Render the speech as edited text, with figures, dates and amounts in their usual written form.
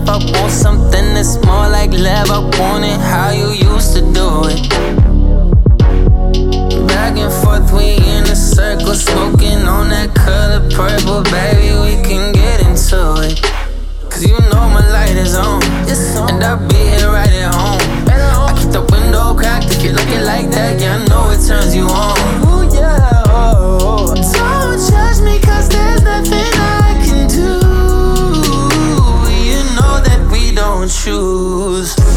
I want something that's more like love, I want it how you used to do it. Back and forth, we in a circle, smoking on that color purple. Baby, we can get into it. Cause you know my light is on, and I'll be here right at home. I keep the window cracked if you're looking like that. Yeah, I know it turns you on. Ooh, yeah, oh. Don't judge me cause there's nothing I can do. You know that we don't choose.